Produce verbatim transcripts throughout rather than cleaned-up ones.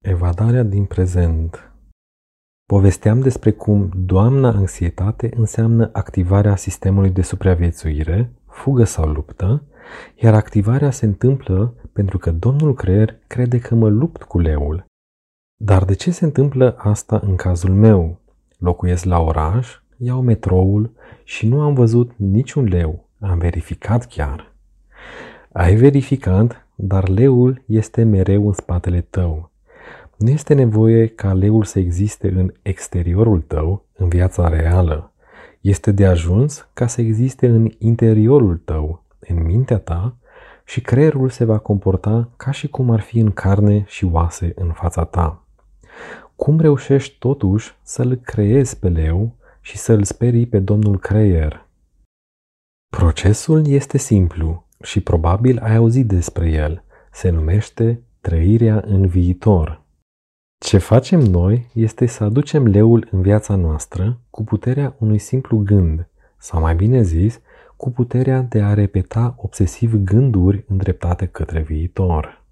Evadarea din prezent. Povesteam despre cum doamna anxietate înseamnă activarea sistemului de supraviețuire, fugă sau luptă, iar activarea se întâmplă pentru că domnul creier crede că mă lupt cu leul. Dar de ce se întâmplă asta în cazul meu? Locuiesc la oraș, iau metroul și nu am văzut niciun leu. Am verificat chiar. Ai verificat, dar leul este mereu în spatele tău. Nu este nevoie ca leul să existe în exteriorul tău, în viața reală. Este de ajuns ca să existe în interiorul tău, în mintea ta, și creierul se va comporta ca și cum ar fi în carne și oase în fața ta. Cum reușești totuși să-l creezi pe leu și să-l sperii pe domnul creier? Procesul este simplu și probabil ai auzit despre el. Se numește trăirea în viitor. Ce facem noi este să aducem leul în viața noastră cu puterea unui simplu gând, sau mai bine zis, cu puterea de a repeta obsesiv gânduri îndreptate către viitor.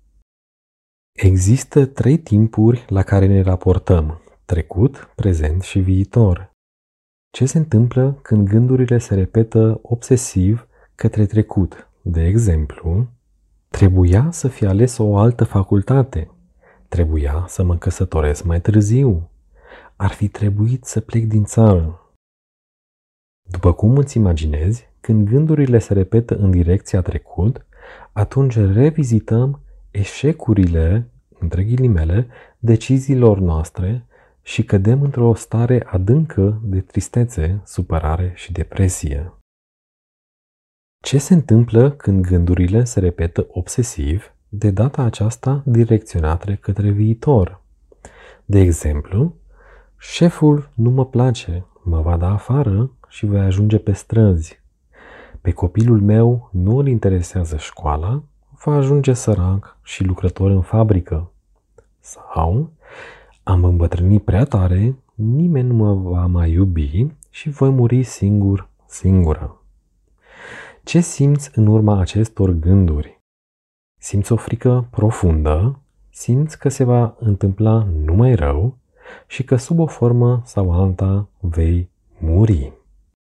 Există trei timpuri la care ne raportăm: trecut, prezent și viitor. Ce se întâmplă când gândurile se repetă obsesiv către trecut? De exemplu, trebuia să fi ales o altă facultate. Trebuia să mă căsătoresc mai târziu. Ar fi trebuit să plec din țară. După cum îți imaginezi, când gândurile se repetă în direcția trecut, atunci revizităm eșecurile, între ghilimele, deciziilor noastre și cădem într-o stare adâncă de tristețe, supărare și depresie. Ce se întâmplă când gândurile se repetă obsesiv, de data aceasta direcționate către viitor? De exemplu, șeful nu mă place, mă va da afară și voi ajunge pe străzi. Pe copilul meu nu îl interesează școala, va ajunge sărac și lucrător în fabrică. Sau, am îmbătrânit prea tare, nimeni nu mă va mai iubi și voi muri singur, singură. Ce simți în urma acestor gânduri? Simți o frică profundă, simți că se va întâmpla numai rău și că sub o formă sau alta vei muri.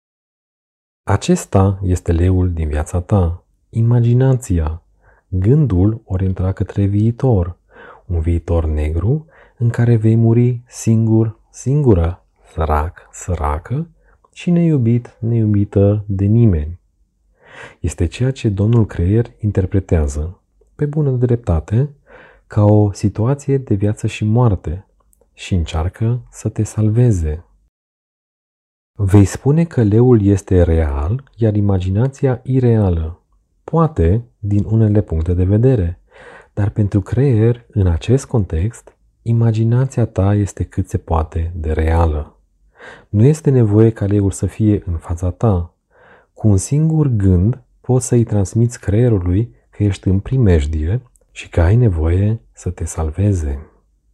Acesta este leul din viața ta, imaginația, gândul orientat către viitor, un viitor negru în care vei muri singur, singură, sărac, săracă și neiubit, neiubită de nimeni. Este ceea ce domnul creier interpretează, pe bună dreptate, ca o situație de viață și moarte și încearcă să te salveze. Vei spune că leul este real, iar imaginația ireală. Poate, din unele puncte de vedere, dar pentru creier, în acest context, imaginația ta este cât se poate de reală. Nu este nevoie ca leul să fie în fața ta. Cu un singur gând poți să-i transmiți creierului că ești în primejdie și că ai nevoie să te salveze.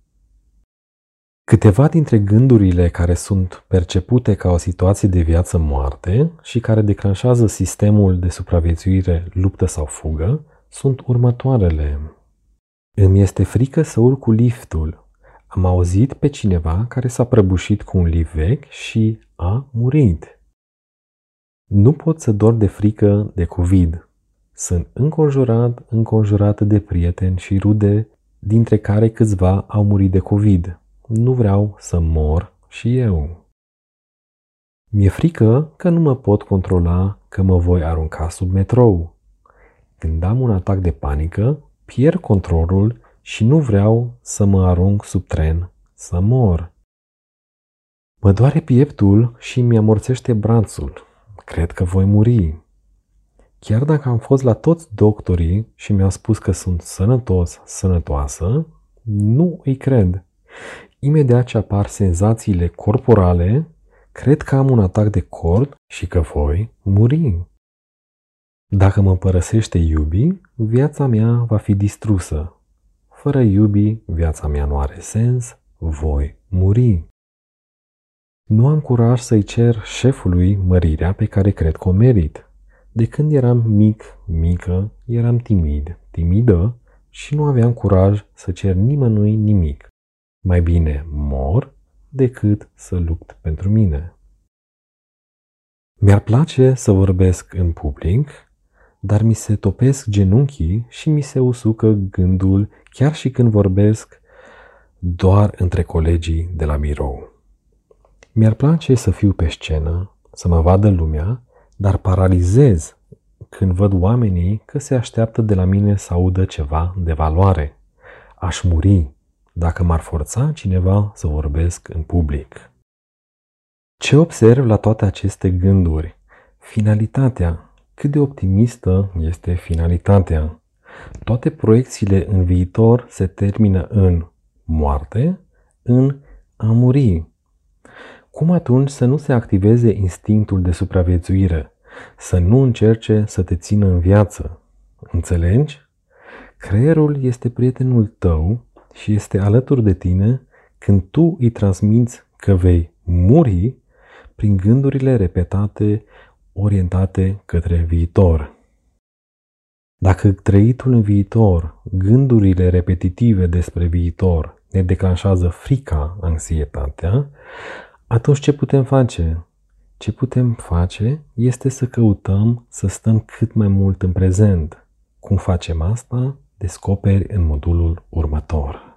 Câteva dintre gândurile care sunt percepute ca o situație de viață-moarte și care declanșează sistemul de supraviețuire, luptă sau fugă sunt următoarele. Îmi este frică să urc cu liftul. Am auzit pe cineva care s-a prăbușit cu un lift vechi și a murit. Nu pot să dor de frică de COVID. Sunt înconjurat, înconjurată de prieteni și rude, dintre care câțiva au murit de COVID. Nu vreau să mor și eu. Mi-e frică că nu mă pot controla, că mă voi arunca sub metrou. Când am un atac de panică, pierd controlul și nu vreau să mă arunc sub tren, să mor. Mă doare pieptul și mi-amorțește brațul. Cred că voi muri. Chiar dacă am fost la toți doctorii și mi-au spus că sunt sănătos, sănătoasă, nu îi cred. Imediat ce apar senzațiile corporale, cred că am un atac de cord și că voi muri. Dacă mă părăsește iubii, viața mea va fi distrusă. Fără iubii, viața mea nu are sens, voi muri. Nu am curaj să-i cer șefului mărirea pe care cred că o merit. De când eram mic, mică, eram timid, timidă și nu aveam curaj să cer nimănui nimic. Mai bine mor decât să lupt pentru mine. Mi-ar place să vorbesc în public, dar mi se topesc genunchii și mi se usucă gândul chiar și când vorbesc doar între colegii de la birou. Mi-ar place să fiu pe scenă, să mă vadă lumea, dar paralizez când văd oamenii că se așteaptă de la mine să audă ceva de valoare. Aș muri dacă m-ar forța cineva să vorbesc în public. Ce observ la toate aceste gânduri? Finalitatea. Cât de optimistă este finalitatea? Toate proiecțiile în viitor se termină în moarte, în a muri. Cum atunci să nu se activeze instinctul de supraviețuire? Să nu încerce să te țină în viață? Înțelegi? Creierul este prietenul tău și este alături de tine când tu îi transmiți că vei muri prin gândurile repetate, orientate către viitor. Dacă trăitul în viitor, gândurile repetitive despre viitor ne declanșează frica, anxietatea, atunci ce putem face? Ce putem face este să căutăm să stăm cât mai mult în prezent. Cum facem asta? Descoperi în modulul următor.